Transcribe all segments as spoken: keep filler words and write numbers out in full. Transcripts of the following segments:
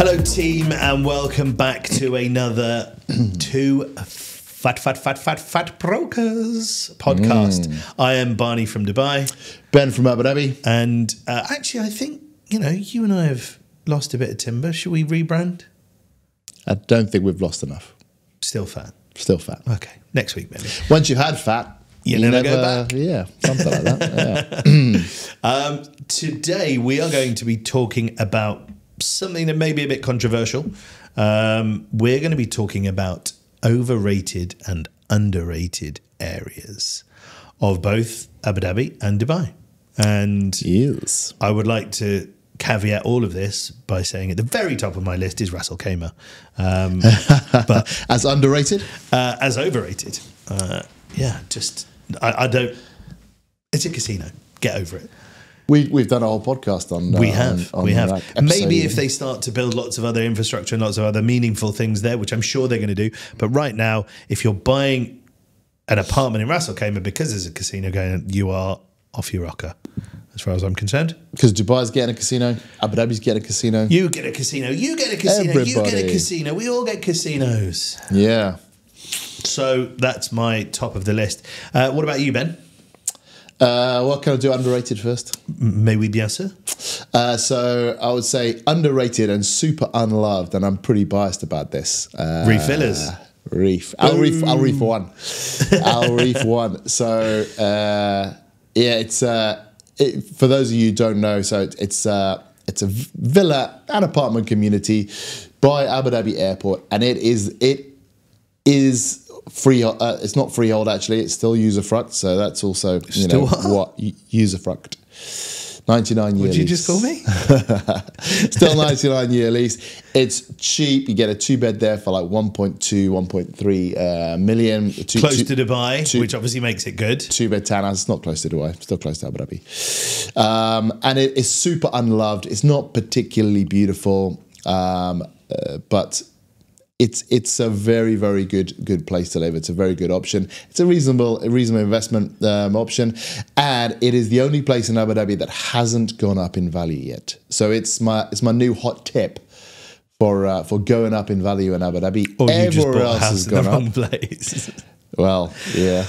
Hello, team, and welcome back to another Two Fat, Fat, Fat, Fat, Fat Brokers podcast. Mm. I am Barney from Dubai. Ben from Abu Dhabi. And uh, actually, I think, you know, you and I have lost a bit of timber. Should we rebrand? I don't think we've lost enough. Still fat. Still fat. Okay, next week, maybe. Once you've had fat, you, you never, never go back. Yeah, something like that. Yeah. um, today, we are going to be talking about something that may be a bit controversial. Um, we're going to be talking about overrated and underrated areas of both Abu Dhabi and Dubai. And yes. I would like to caveat all of this by saying at the very top of my list is Ras Al Khaimah. Um, but as underrated? Uh, as overrated. Uh, yeah, just, I, I don't, it's a casino. Get over it. We, we've done a whole podcast on. We have, on, on we have. Like Maybe if they start to build lots of other infrastructure and lots of other meaningful things there, which I'm sure they're going to do. But right now, if you're buying an apartment in Ras Al Khaimah because there's a casino going, you are off your rocker, as far as I'm concerned. Because Dubai's getting a casino, Abu Dhabi's getting a casino. You get a casino, you get a casino, Everybody. you get a casino. We all get casinos. Yeah. So that's my top of the list. Uh, what about you, Ben? Uh, what can I do underrated first? Mais oui, bien sûr. Uh, so I would say underrated and super unloved, and I'm pretty biased about this. Uh, Reef Villas. Reef. Al Reef, Al Reef one. Al Reef one. So, uh, yeah, it's, uh, it, for those of you who don't know, so it, it's, uh, it's a villa and apartment community by Abu Dhabi Airport, and it is, it is, Freehold, uh, it's not freehold actually. It's still usufruct, so that's also you still know what, what usufruct. ninety-nine year lease. What did you just call me? Still ninety-nine year lease. It's cheap. You get a two bed there for like one point two, one point three uh, million. Two, close two, to Dubai, two, which obviously makes it good. Two bed townhouse. It's not close to Dubai. Still close to Abu Dhabi. Um, and it is super unloved. It's not particularly beautiful, um, uh, but. It's it's a very very good good place to live. It's a very good option. It's a reasonable a reasonable investment um, option, and it is the only place in Abu Dhabi that hasn't gone up in value yet. So it's my it's my new hot tip for uh, for going up in value in Abu Dhabi. Or you just Everywhere bought a else house has in gone the up. wrong place. Well, yeah.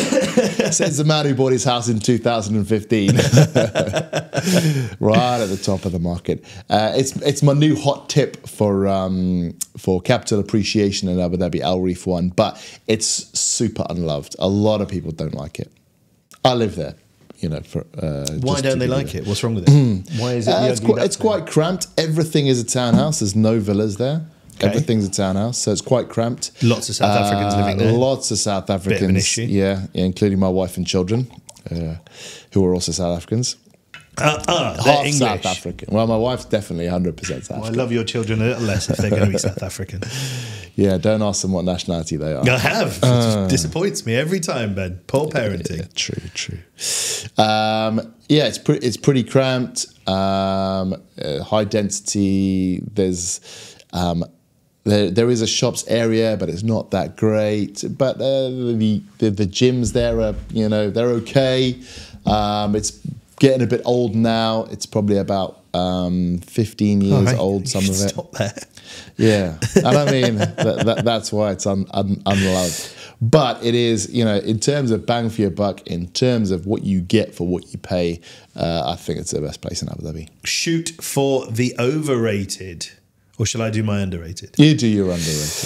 Says the man who bought his house in two thousand fifteen, right at the top of the market. Uh, it's it's my new hot tip for um, for capital appreciation in Abu Dhabi, Al Reef One, but it's super unloved. A lot of people don't like it. I live there, you know. For uh, why don't they like it? What's wrong with it? Why is it? Uh, it's quite, it's quite cramped. Everything is a townhouse. There's no villas there. Okay. Everything's a townhouse, so it's quite cramped. Lots of South Africans uh, living there. Lots of South Africans. Bit of an issue. Yeah, yeah, including my wife and children, uh, who are also South Africans. Uh, uh, Half English. South African. Well, my wife's definitely one hundred percent South well, African. I love your children a little less if they're going to be South African. Yeah, don't ask them what nationality they are. I have. Uh, it disappoints me every time, Ben. Poor parenting. Yeah, true, true. Um, yeah, it's, pre it's pretty cramped, um, uh, high density. There's... Um, There, there is a shops area, but it's not that great. But uh, the, the the gyms there are, you know, they're okay. Um, it's getting a bit old now. It's probably about um, fifteen years right. old. Some of it. Stop there. Yeah, and I mean that, that, that's why it's un, un, unloved. But it is, you know, in terms of bang for your buck, in terms of what you get for what you pay, uh, I think it's the best place in Abu Dhabi. Shoot for the overrated. Or shall I do my underrated? You do your underrated.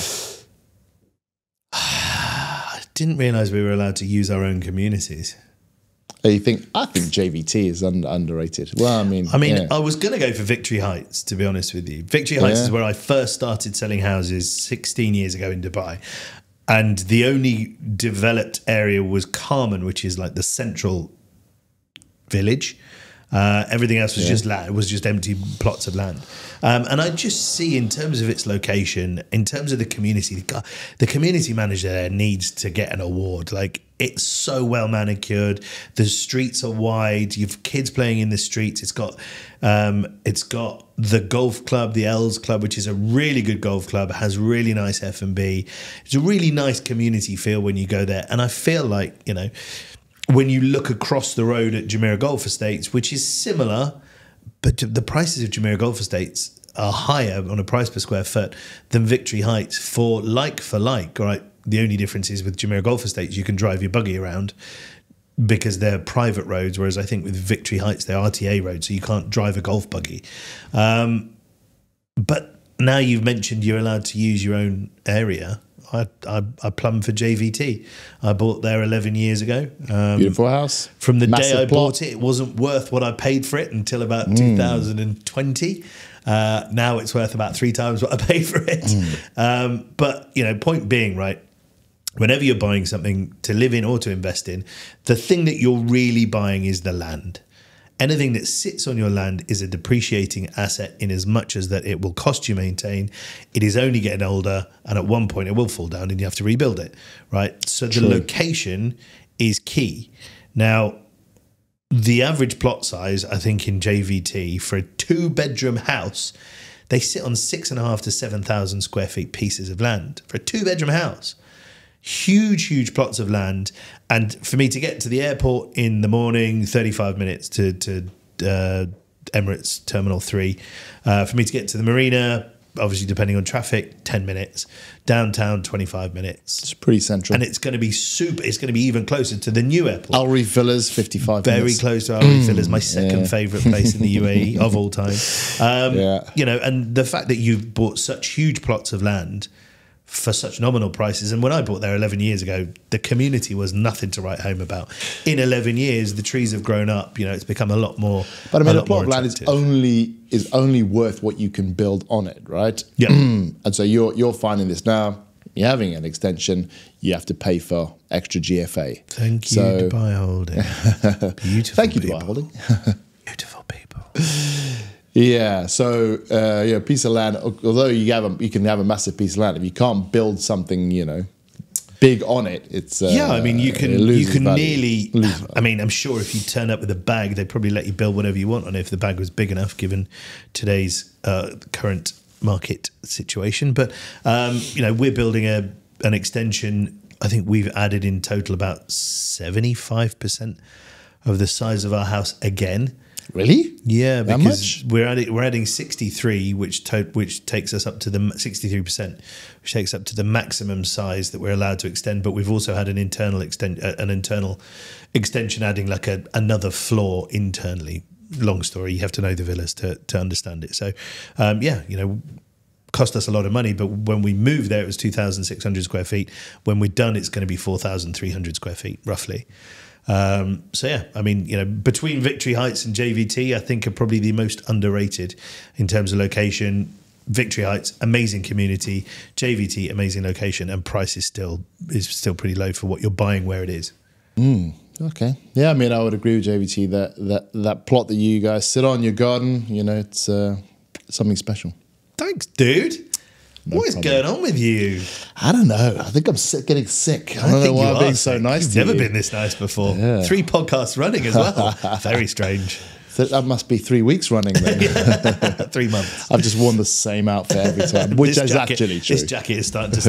I didn't realise we were allowed to use our own communities. Oh, you think? I think J V T is un underrated. Well, I mean, I mean, yeah. I was going to go for Victory Heights, to be honest with you. Victory Heights Yeah. is where I first started selling houses sixteen years ago in Dubai. And the only developed area was Carmen, which is like the central village. Uh, everything else was yeah. just land. It was just empty plots of land. Um, and I just see, in terms of its location, in terms of the community, the, the community manager there needs to get an award. Like, it's so well manicured. The streets are wide. You've kids playing in the streets. It's got, um, it's got the golf club, the Els Club, which is a really good golf club. Has really nice F and B. It's a really nice community feel when you go there. And I feel like, you know, when you look across the road at Jumeirah Golf Estates, which is similar, but the prices of Jumeirah Golf Estates are higher on a price per square foot than Victory Heights for like for like, right? The only difference is with Jumeirah Golf Estates, you can drive your buggy around because they're private roads, whereas I think with Victory Heights, they're R T A roads, so you can't drive a golf buggy. Um, but now you've mentioned you're allowed to use your own area. I, I, I plumbed for J V T. I bought there eleven years ago. Um, Beautiful house. From the Massive day I plot. bought it, it wasn't worth what I paid for it until about mm. two thousand twenty. Uh, now it's worth about three times what I paid for it. Mm. Um, but, you know, point being, right, whenever you're buying something to live in or to invest in, the thing that you're really buying is the land. Anything that sits on your land is a depreciating asset in as much as that it will cost you maintain. It is only getting older, and at one point it will fall down and you have to rebuild it, right? So the True. location is key. Now, the average plot size, I think, in J V T for a two-bedroom house, they sit on six and a half to seven thousand square feet pieces of land for a two-bedroom house. Huge, huge plots of land. And for me to get to the airport in the morning, thirty-five minutes to, to uh, Emirates Terminal three. Uh, for me to get to the marina, obviously depending on traffic, ten minutes. Downtown, twenty-five minutes. It's pretty central. And it's going to be super, it's going to be even closer to the new airport. Al Reef Villas, fifty-five Very minutes. close to Al Reef Villas, my second yeah. favourite place in the U A E of all time. Um, yeah. You know, and the fact that you've bought such huge plots of land for such nominal prices. And when I bought there eleven years ago, the community was nothing to write home about. In eleven years, the trees have grown up. You know, it's become a lot more. But I mean, a a plot of land is only is only worth what you can build on it, right? Yeah. And so you're you're finding this now. You're having an extension. You have to pay for extra G F A. Thank you, so, Dubai Holding. Beautiful. Thank you, people. Dubai Holding. Beautiful people. Yeah, so uh, yeah, a piece of land. Although you have a, you can have a massive piece of land, if you can't build something, you know, big on it, it's uh, yeah. I mean, you can you can value. nearly. I mean, I'm sure if you turn up with a bag, they'd probably let you build whatever you want on it if the bag was big enough, given today's uh, current market situation. But um, you know, we're building a an extension. I think we've added in total about seventy-five percent of the size of our house again. Really? Yeah, that because much? we're adding we're adding sixty-three, which to, which takes us up to the sixty-three percent, which takes up to the maximum size that we're allowed to extend. But we've also had an internal extend uh, an internal extension, adding like a another floor internally. Long story, you have to know the villas to to understand it. So, um, yeah, you know, cost us a lot of money, but when we moved there, it was two thousand six hundred square feet. When we're done, it's going to be four thousand three hundred square feet, roughly. Um, so yeah, I mean, you know, between Victory Heights and J V T, I think are probably the most underrated in terms of location. Victory Heights, amazing community. J V T, amazing location, and price is still is still pretty low for what you're buying where it is. Mm, okay, yeah, I mean, I would agree with J V T that that that plot that you guys sit on your garden, you know, it's uh, something special. Thanks, dude. No what is problem. going on with you? I don't know. I think I'm sick, getting sick. I, I don't think know why you I'm being are so sick. nice You've to never you. been this nice before. Yeah. Three podcasts running as well. Very strange. So that must be three weeks running then. Three months. I've just worn the same outfit every time, which This is jacket- actually true. This jacket is starting to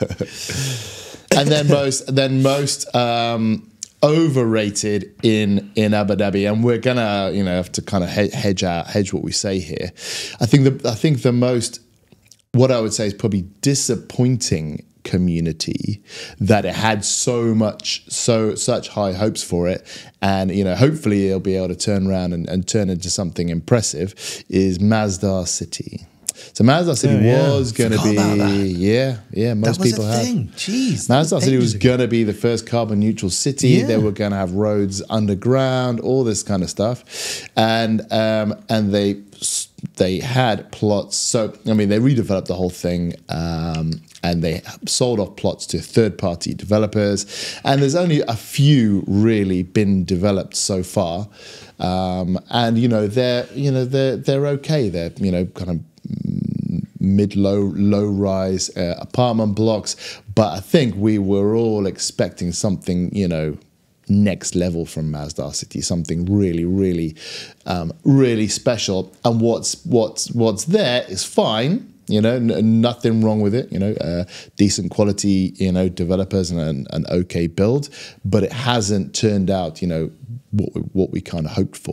stink. And then most, then most um, overrated in in Abu Dhabi, and we're gonna, you know, have to kind of hedge out, hedge what we say here. I think the, I think the most, what I would say is probably disappointing community that it had so much, so such high hopes for it, and you know, hopefully it'll be able to turn around and, and turn into something impressive. Is Masdar City. So Masdar City Oh, yeah. was going to Forgot be, about that. yeah, yeah. Most That was people a have. thing. Jeez. Masdar City was ages ago. going to be the first carbon neutral city. Yeah. They were going to have roads underground, all this kind of stuff, and um, and they they had plots. So I mean, they redeveloped the whole thing, um, and they sold off plots to third party developers. And there's only a few really been developed so far, um, and you know they're you know they're they're okay. They're you know kind of mid low low rise uh, apartment blocks, but I think we were all expecting something, you know, next level from Masdar City, something really really um, really special. And what's what's what's there is fine, you know, n nothing wrong with it, you know, uh, decent quality, you know, developers and an, an okay build, but it hasn't turned out, you know, what we, what we kind of hoped for.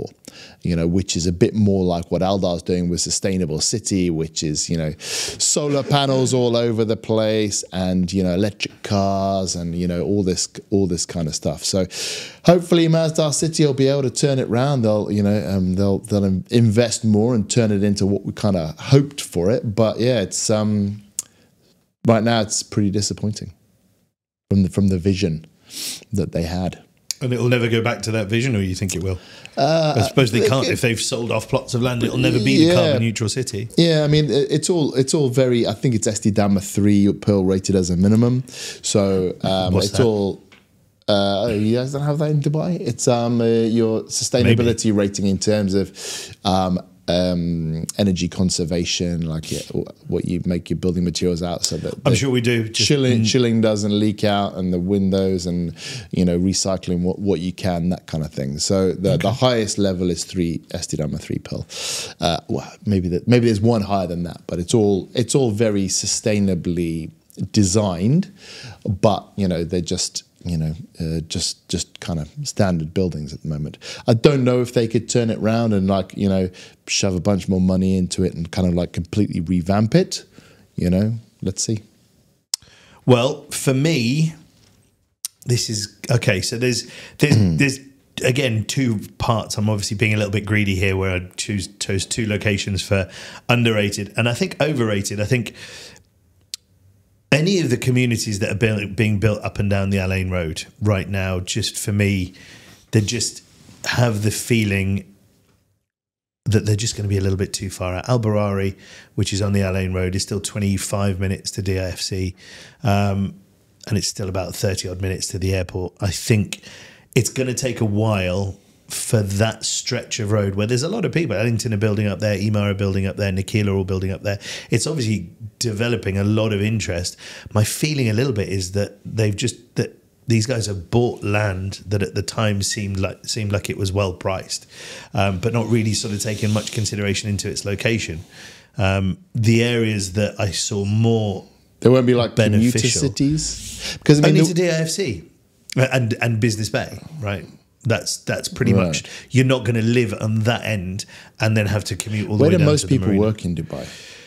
you know, which is a bit more like what Aldar's doing with Sustainable City, which is, you know, solar panels all over the place and, you know, electric cars and, you know, all this all this kind of stuff. So hopefully Masdar City will be able to turn it around. They'll, you know, um, they'll they'll invest more and turn it into what we kind of hoped for it. But yeah, it's um, right now it's pretty disappointing from the from the vision that they had. And it'll never go back to that vision, or you think it will? Uh, I suppose they can't. If they've sold off plots of land, it'll never be the yeah. carbon neutral city. Yeah, I mean, it's all it's all very. I think it's S D Dama three Pearl rated as a minimum. So um, What's it's that? all. Uh, you guys don't have that in Dubai. It's um uh, your sustainability Maybe. rating in terms of um, um, energy conservation, like yeah, what you make your building materials out, so that I'm sure we do. Just chilling, chilling doesn't leak out, and the windows, and you know, recycling what, what you can, that kind of thing. So the, okay. the highest level is three S D Dama three Pearl. Uh, well, maybe that maybe there's one higher than that, but it's all it's all very sustainably designed. But you know, they're just. you know, uh, just just kind of standard buildings at the moment. I don't know if they could turn it round and like, you know, shove a bunch more money into it and kind of like completely revamp it, you know, let's see. Well, for me, this is, okay, so there's, there's, there's again, two parts. I'm obviously being a little bit greedy here where I choose, chose two locations for underrated and I think overrated. I think any of the communities that are build, being built up and down the Al Ain Road right now, just for me, they just have the feeling that they're just going to be a little bit too far out. Al Barari, which is on the Al Ain Road, is still twenty-five minutes to D I F C, um, and it's still about thirty odd minutes to the airport. I think it's going to take a while for that stretch of road where there's a lot of people. Ellington are building up there, Emaar are building up there, Nikila are all building up there. It's obviously developing a lot of interest. My feeling a little bit is that they've just, that these guys have bought land that at the time seemed like seemed like it was well priced, um, but not really sort of taking much consideration into its location. Um, the areas that I saw more there won't be like commuter beneficial cities because I mean only the, to D I F C and and Business Bay, right? That's that's pretty right. much. You're not going to live on that end and then have to commute all the where way do down most to people the marina. work in Dubai?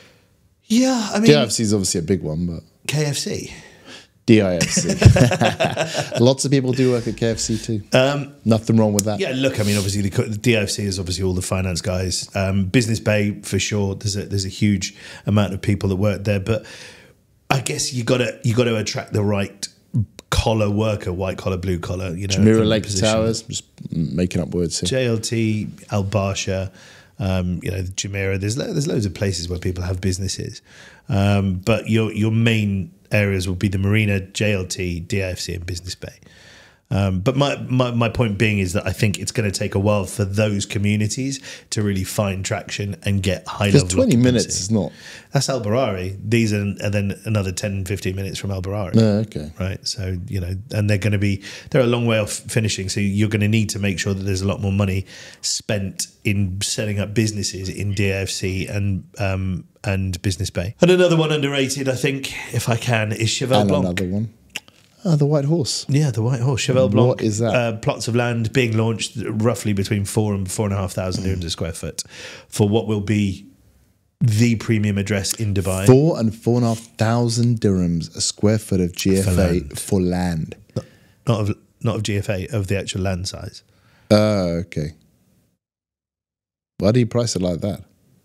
Yeah, I mean, D I F C is obviously a big one, but K F C. D I F C. Lots of people do work at K F C too. Um, Nothing wrong with that. Yeah, look, I mean, obviously the, the D I F C is obviously all the finance guys. Um, Business Bay for sure. There's a there's a huge amount of people that work there, but I guess you got to you got to attract the right collar worker, white collar, blue collar. You know, Jumeirah Lake Towers. Just making up words here. J L T, Al Barsha. Um, you know, Jumeirah. There's lo there's loads of places where people have businesses, um, but your your main areas will be the Marina, J L T, D I F C, and Business Bay. Um, but my, my my point being is that I think it's going to take a while for those communities to really find traction and get high level. Because twenty minutes is not. That's Al Barari. These are and then another ten, fifteen minutes from Al Barari. No, okay. Right. So, you know, and they're going to be, they're a long way off finishing. So you're going to need to make sure that there's a lot more money spent in setting up businesses in D I F C and, um, and Business Bay. And another one underrated, I think, if I can, is Cheval And Blanc. another one. Oh, the White Horse. Yeah, the White Horse, Cheval Blanc. What is that? Uh, plots of land being launched roughly between four and four and a half thousand dirhams a square foot for what will be the premium address in Dubai. Four and four and a half thousand dirhams a square foot of G F A For land. for land. Not, not of not of G F A, of the actual land size. Oh, okay. Why do you price it like that?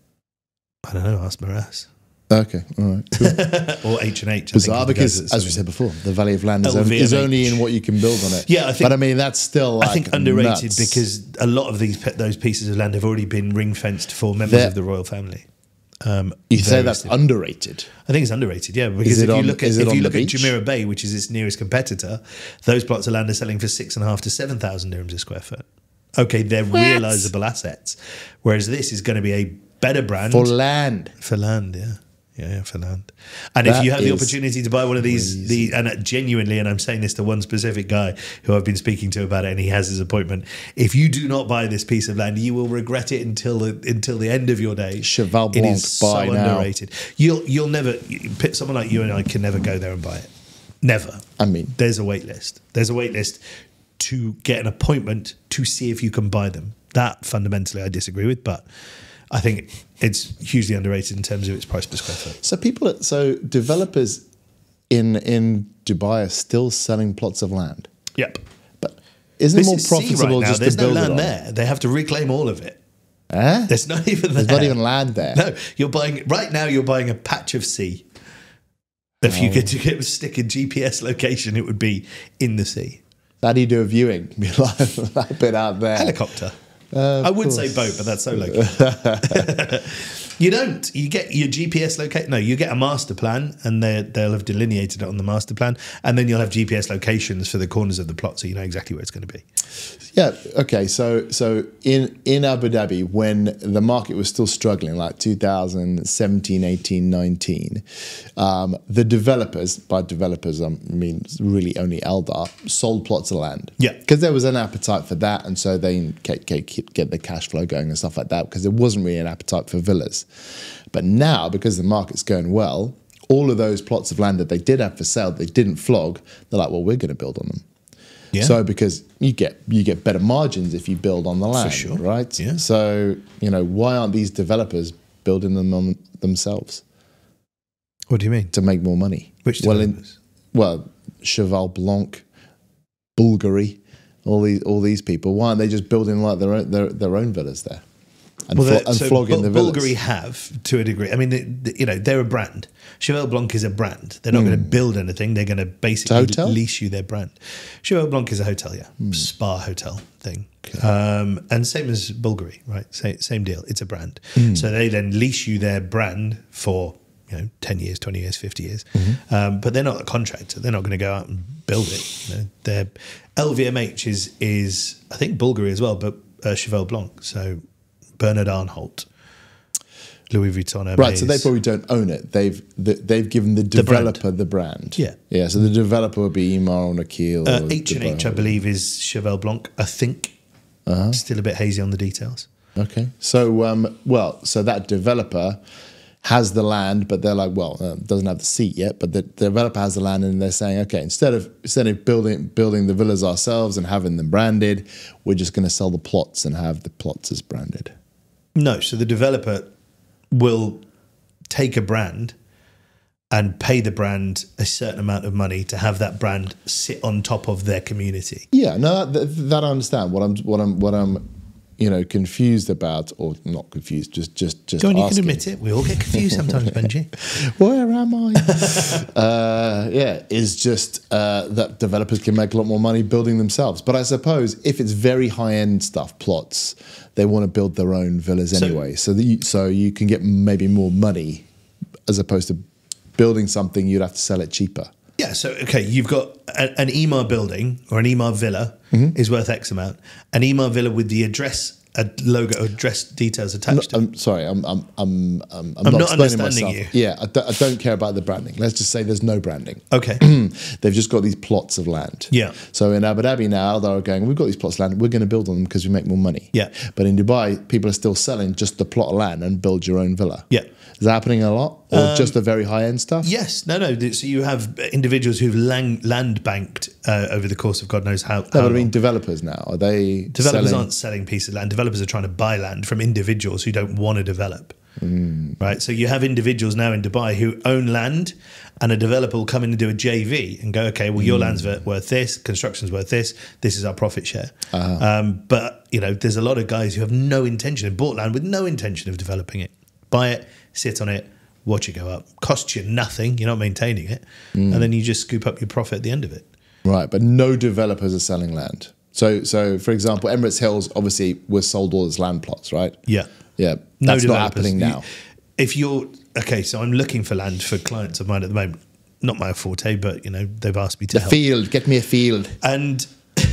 I don't know. Ask Maras. Okay, all right. Cool. Or H and H. Bizarre because, as we said before, the value of land is, L V M H. only, is only in what you can build on it. Yeah, I think. But I mean, that's still like I think underrated nuts. because a lot of these those pieces of land have already been ring fenced for members They're- of the royal family. Um, You say very that's simple. underrated. I think it's underrated, yeah. Because it if you on- look at is it if on you the look at beach? Jumeirah Bay, which is its nearest competitor, those plots of land are selling for six and a half to seven thousand dirhams a square foot. Okay, they're What? realizable assets, whereas this is going to be a better brand For land. for land, yeah. Yeah, yeah, for land. And That if you have the is opportunity to buy one of these, crazy. the and uh, genuinely, and I'm saying this to one specific guy who I've been speaking to about it, and he has his appointment. If you do not buy this piece of land, you will regret it until the until the end of your days. Cheval It Blanc, is so buy now. underrated. You'll you'll never someone like you and I can never go there and buy it. Never. I mean, There's a wait list. There's a wait list to get an appointment to see if you can buy them. That fundamentally I disagree with, but I think it's hugely underrated in terms of its price per square foot. So people, so developers in in Dubai are still selling plots of land. Yep. But isn't This it more is sea profitable right now. just There's to no build land it on? there. They have to reclaim all of it. Eh? There's not even There's there. not even land there. No, you're buying right now. You're buying a patch of sea. If Oh. you could get, stick a G P S location, it would be in the sea. How do you do a viewing? Be like that bit out there. Helicopter. Uh, I would course. say boat, but that's so local. You don't. You get your G P S location. No, you get a master plan, and they they'll have delineated it on the master plan, and then you'll have G P S locations for the corners of the plot, so you know exactly where it's going to be. Yeah. Okay. So so in in Abu Dhabi, when the market was still struggling, like two thousand seventeen, eighteen, nineteen, um, the developers, by developers I mean really only Eldar, sold plots of land. Yeah. Because there was an appetite for that, and so they get, get, get the cash flow going and stuff like that. Because there wasn't really an appetite for villas, but now because the market's going well, all of those plots of land that they did have for sale, they didn't flog. They're like, well, we're going to build on them. Yeah. So because you get you get better margins if you build on the land, sure. right? Yeah. So you know why aren't these developers building them on themselves What do you mean? to make more money? Which well, in, developers? well, Cheval Blanc, Bulgari, all these all these people. Why aren't they just building like their own, their, their own villas there and, Well, flo- they're- and so flogging Bul- the villas? Bulgari have to a degree. I mean, they, they- you know, they're a brand. Cheval Blanc is a brand. They're not going to build anything. They're going to basically hotel? lease you their brand. Cheval Blanc is a hotel, yeah, spa hotel thing. Um, and same as Bulgari, right? Same, same deal. It's a brand. So they then lease you their brand for you know ten years, twenty years, fifty years. Um, but they're not a contractor. They're not going to go out and build it. You know, they're L V M H is is I think Bulgari as well, but uh, Cheval Blanc. So Bernard Arnault, Louis Vuitton, Hermes. Right, so they probably don't own it. They've th- they've given the brand. developer the brand. Yeah. yeah. So the developer would be Imar or Nakil. Uh, or H and H, I Dubai. believe, is Cheval Blanc. I think. Uh-huh. Still a bit hazy on the details. Okay. So, um, well, so that developer has the land, but they're like, well, uh, doesn't have the seat yet, but the developer has the land, and they're saying, okay, instead of instead of building building the villas ourselves and having them branded, we're just going to sell the plots and have the plots as branded. No, so the developer will take a brand and pay the brand a certain amount of money to have that brand sit on top of their community. Yeah, no, that, that I understand. What I'm, what I'm, what I'm, you know, confused about, or not confused, just, just, just. Go on, you asking. can admit it. We all get confused sometimes, Benji. Where am I? uh, yeah, is just uh, that developers can make a lot more money building themselves. But I suppose if it's very high end stuff, plots, they want to build their own villas So- anyway. So that you, so you can get maybe more money as opposed to building something you'd have to sell it cheaper. Yeah, so, okay, you've got a, an E M A building or an E M A villa is worth X amount. An E M A villa with the address, a logo, address details attached to it. I'm sorry, I'm I'm I'm I'm, I'm, I'm not, not explaining understanding myself. you. Yeah, I don't, I don't care about the branding. Let's just say there's no branding. Okay. They've just got these plots of land. Yeah. So in Abu Dhabi now, they're going, we've got these plots of land, we're going to build on them because we make more money. Yeah. But in Dubai, people are still selling just the plot of land and build your own villa. Yeah. Is that happening a lot? Or just the very high end stuff? Yes, no, no. So you have individuals who've land, land banked uh, over the course of God knows how. No, how but I long. mean developers now. Are they Developers selling? aren't selling pieces of land. Developers are trying to buy land from individuals who don't want to develop. Mm. Right. So you have individuals now in Dubai who own land, and a developer will come in and do a J V and go, okay, well, your Mm. land's worth- worth this, construction's worth this, this is our profit share. Uh-huh. Um, but, you know, there's a lot of guys who have no intention, have bought land with no intention of developing it. Buy it, sit on it, watch it go up. Costs you nothing. You're not maintaining it. Mm. And then you just scoop up your profit at the end of it. Right, but no developers are selling land. So, so for example, Emirates Hills obviously was sold all its land plots, right? Yeah. Yeah, No that's not developers. happening now. You- If you're okay, so I'm looking for land for clients of mine at the moment. Not my forte, but you know they've asked me to The help. field, get me a field. And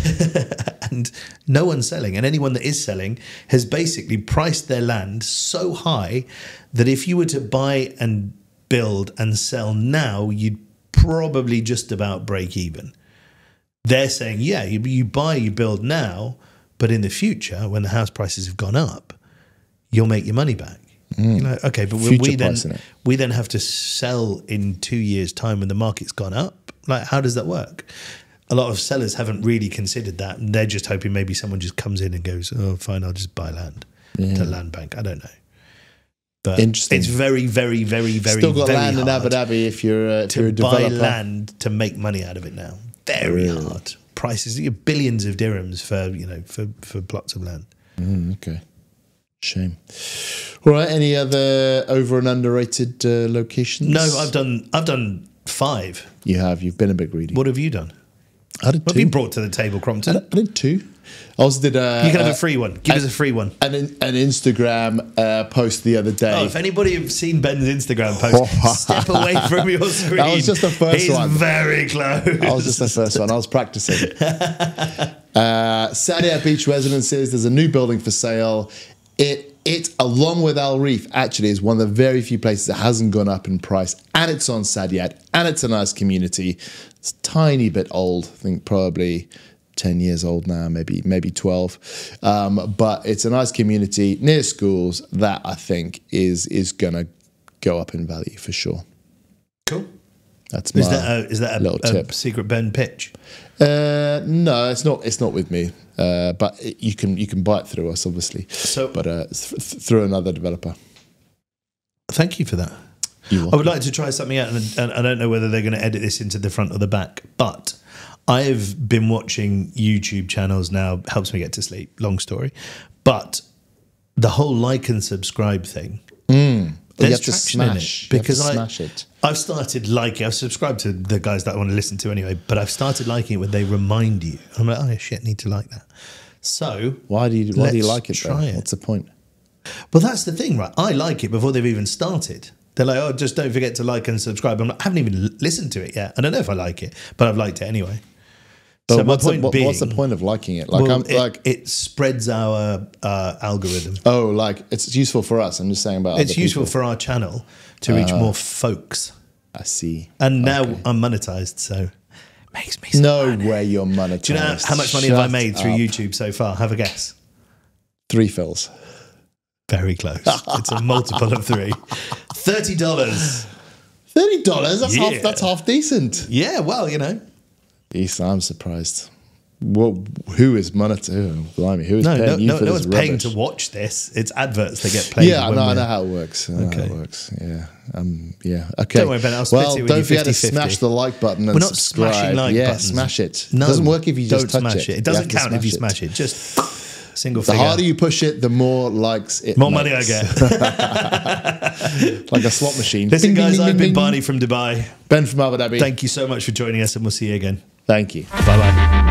and no one's selling, and anyone that is selling has basically priced their land so high that if you were to buy and build and sell now, you'd probably just about break even. They're saying, yeah, you, you buy, you build now, but in the future, when the house prices have gone up, you'll make your money back. Mm. You're like, okay, but we, Future we then pricing it. we then have to sell in two years' time when the market's gone up. Like, how does that work? a lot of sellers haven't really considered that, and they're just hoping maybe someone just comes in and goes, "Oh, fine, I'll just buy land Yeah. to land bank." I don't know, but Interesting. it's very, very, very, very, Still got very land in hard Abu Dhabi if you're, uh, if you're a to buy developer. land to make money out of it now. Very Really? hard. Prices, you billions of dirhams for you know for for plots of land. Mm, okay. Shame. All right. Any other over and underrated uh, locations? No, I've done I've done five. You have. You've been a bit greedy. What have you done? I did What two. have you brought to the table, I Crompton? did, I did two. I also did a. You can have uh, a free one. Give us a free one. An, an Instagram uh, post the other day. Oh, if anybody have seen Ben's Instagram post, step away from your screen. That was just the first He's one. very close. That was just the first one. I was practicing. uh, Sadia Beach Residences. There's a new building for sale. It it along with Al Reef actually is one of the very few places that hasn't gone up in price, and it's on Saadiyat, and it's a nice community. It's a tiny bit old. I think probably ten years old now, maybe maybe twelve. Um, but it's a nice community near schools that I think is is gonna go up in value for sure. Cool. That's my Is that a, is that a, little a tip. secret Ben pitch? Uh, no, it's not. It's not with me. Uh, but it, you can you can buy it through us, obviously. So, But uh, th- th- through another developer. thank you for that. You're I would like to try something out, and, and I don't know whether they're going to edit this into the front or the back, but I have been watching YouTube channels now. Helps me get to sleep. Long story, but the whole like and subscribe thing. Mm. There's You have to traction in smash. it You have because to I smash it. I've started liking. I've subscribed to the guys that I want to listen to anyway, but I've started liking it when they remind you. I'm like, oh shit, I need to like that. So Why do you Why do you let's like it? Though? try it. What's the point? Well, that's the thing, right? I like it before they've even started. They're like, oh, just don't forget to like and subscribe. I'm like, I haven't even l- listened to it yet. I don't know if I like it, but I've liked it anyway. But so my what's, the, point what- being, what's the point of liking it? Like well, I'm it, like it spreads our uh, algorithm. oh, like it's useful for us. I'm just saying about. It's other useful people. for our channel to reach Uh, more folks. I see. And now Okay. I'm monetized, so makes me some No money. way you're monetized. Do you know how much money have I Shut made through up. YouTube so far? Have a guess. Three fills. Very close. It's a multiple of three. Thirty dollars. Thirty dollars. That's Yeah. half. That's half decent. Yeah, well, you know. Yes, I'm surprised. Well, who is monetized? Oh, blimey, who is No, paying no, you no, for no this one's paying rubbish? to watch this. It's adverts that get played. Yeah, I when know, I we're- know how it works. I know Okay. how it works. Yeah, um, yeah. Okay. Don't worry, Ben, I'll split well, it with don't you forget to fifty fifty. smash the like button and We're not subscribe. smashing like yeah, buttons. smash it. No, it doesn't work if you don't just touch smash it. it. It You doesn't have to count if you it. smash it. Just single The figure. harder you push it, the more likes it. More money I makes. get. Like a slot machine. Listen, Bing, bing, guys, bing, I've bing, been bing. Barney from Dubai. Ben from Abu Dhabi. Thank you so much for joining us, and we'll see you again. Thank you. Bye bye.